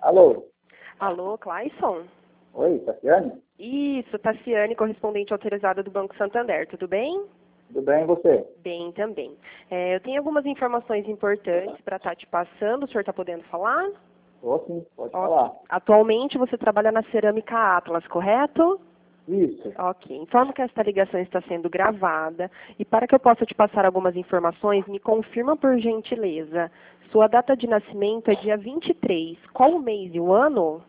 Alô? Alô, Clayson? Oi, Tassiane? Isso, Tassiane, correspondente autorizada do Banco Santander. Tudo bem? Tudo bem, e você? Bem também. Eu tenho algumas informações importantes para estar te passando. O senhor está podendo falar? Tô sim, pode Ok. falar. Atualmente você trabalha na Cerâmica Atlas, correto? Isso. Ok. Informo que esta ligação está sendo gravada e para que eu possa te passar algumas informações, me confirma por gentileza. Sua data de nascimento é dia 23. Qual o mês e o ano?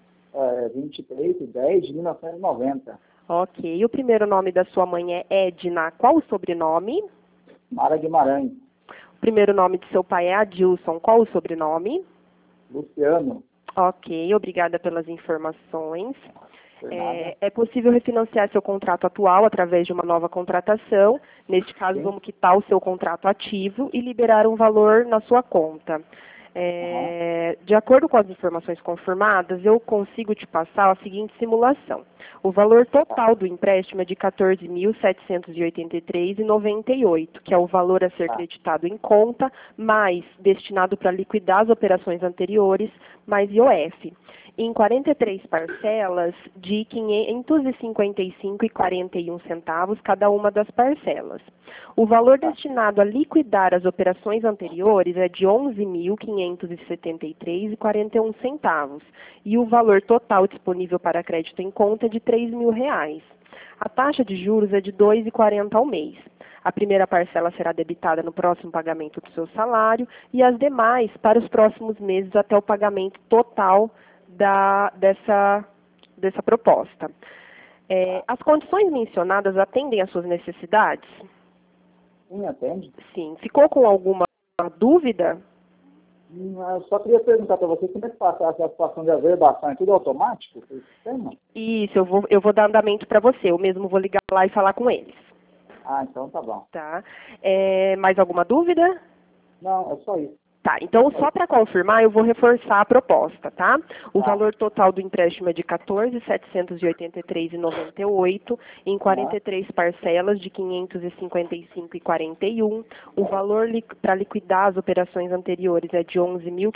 23/10/1990. Ok. E o primeiro nome da sua mãe é Edna. Qual o sobrenome? Mara Guimarães. O primeiro nome de seu pai é Adilson. Qual o sobrenome? Luciano. Ok. Obrigada pelas informações. Por nada. É possível refinanciar seu contrato atual através de uma nova contratação. Neste caso, Sim. vamos quitar o seu contrato ativo e liberar um valor na sua conta. De acordo com as informações confirmadas, eu consigo te passar a seguinte simulação. O valor total do empréstimo é de R$ 14.783,98, que é o valor a ser creditado em conta, mais destinado para liquidar as operações anteriores, mais IOF. Em 43 parcelas de R$ 555,41 cada uma das parcelas. O valor destinado a liquidar as operações anteriores é de R$ 11.573,41 e o valor total disponível para crédito em conta é de R$ 3.000. A taxa de juros é de R$ 2,40 ao mês. A primeira parcela será debitada no próximo pagamento do seu salário e as demais para os próximos meses até o pagamento total dessa proposta. As condições mencionadas atendem às suas necessidades? Sim, atende. Sim. Ficou com alguma dúvida? Eu só queria perguntar para você como é que passa essa situação de averbação. É tudo automático? O sistema? Isso, eu vou dar andamento para você. Eu mesmo vou ligar lá e falar com eles. Ah, então tá bom. Tá. Mais alguma dúvida? Não, é só isso. Tá, então só para confirmar, eu vou reforçar a proposta, tá? O valor total do empréstimo é de R$ 14.783,98 em 43 parcelas de R$ 555,41. O valor para liquidar as operações anteriores é de R$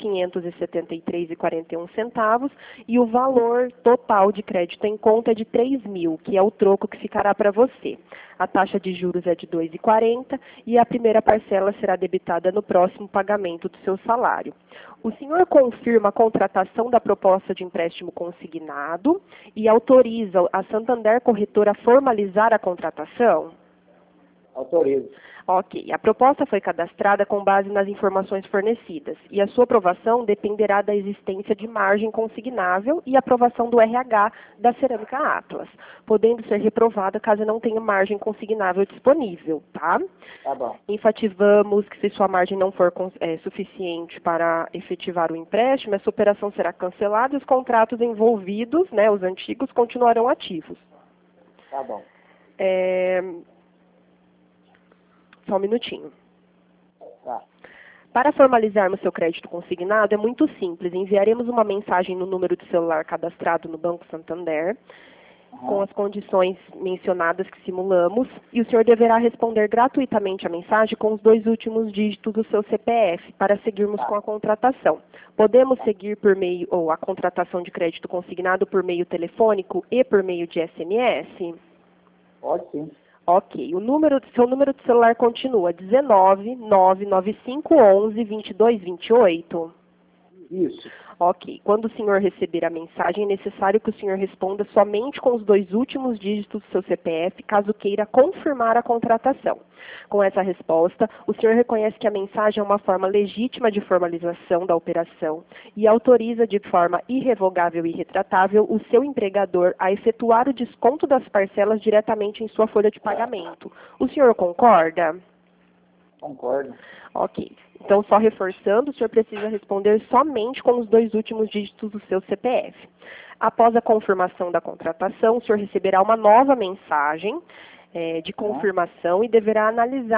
11.573,41 e o valor total de crédito em conta é de R$ 3.000, que é o troco que ficará para você. A taxa de juros é de 2,40 e a primeira parcela será debitada no próximo pagamento do seu salário. O senhor confirma a contratação da proposta de empréstimo consignado e autoriza a Santander Corretora a formalizar a contratação? Autorizo. Ok. A proposta foi cadastrada com base nas informações fornecidas e a sua aprovação dependerá da existência de margem consignável e aprovação do RH da Cerâmica Atlas, podendo ser reprovada caso não tenha margem consignável disponível, tá? Tá bom. Enfatizamos que se sua margem não for suficiente para efetivar o empréstimo, essa operação será cancelada e os contratos envolvidos, né, os antigos, continuarão ativos. Tá bom. Só um minutinho. Tá. Para formalizarmos seu crédito consignado, é muito simples. Enviaremos uma mensagem no número de celular cadastrado no Banco Santander, com as condições mencionadas que simulamos, e o senhor deverá responder gratuitamente a mensagem com os 2 últimos dígitos do seu CPF, para seguirmos com a contratação. Podemos seguir por meio, ou a contratação de crédito consignado por meio telefônico e por meio de SMS? Pode sim. Ok. Seu número de celular continua 19 99511 2228? Isso. Ok. Quando o senhor receber a mensagem, é necessário que o senhor responda somente com os 2 últimos dígitos do seu CPF, caso queira confirmar a contratação. Com essa resposta, o senhor reconhece que a mensagem é uma forma legítima de formalização da operação e autoriza de forma irrevogável e irretratável o seu empregador a efetuar o desconto das parcelas diretamente em sua folha de pagamento. O senhor concorda? Concordo. Ok. Então, só reforçando, o senhor precisa responder somente com os 2 últimos dígitos do seu CPF. Após a confirmação da contratação, o senhor receberá uma nova mensagem de confirmação e deverá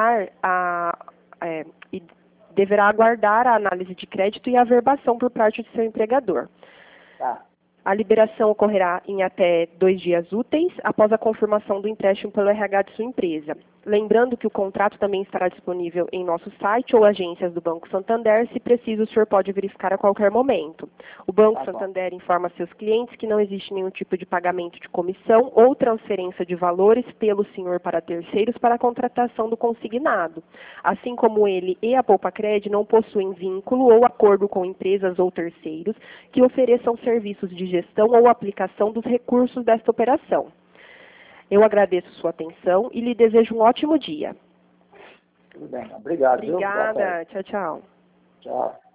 deverá aguardar a análise de crédito e a averbação por parte do seu empregador. Tá. A liberação ocorrerá em até 2 dias úteis após a confirmação do empréstimo pelo RH de sua empresa. Lembrando que o contrato também estará disponível em nosso site ou agências do Banco Santander. Se preciso, o senhor pode verificar a qualquer momento. O Banco Santander informa seus clientes que não existe nenhum tipo de pagamento de comissão ou transferência de valores pelo senhor para terceiros para a contratação do consignado. Assim como ele e a Poupacred não possuem vínculo ou acordo com empresas ou terceiros que ofereçam serviços de gestão ou aplicação dos recursos desta operação. Eu agradeço sua atenção e lhe desejo um ótimo dia. Tudo bem, obrigado. Obrigada, tchau, tchau. Tchau.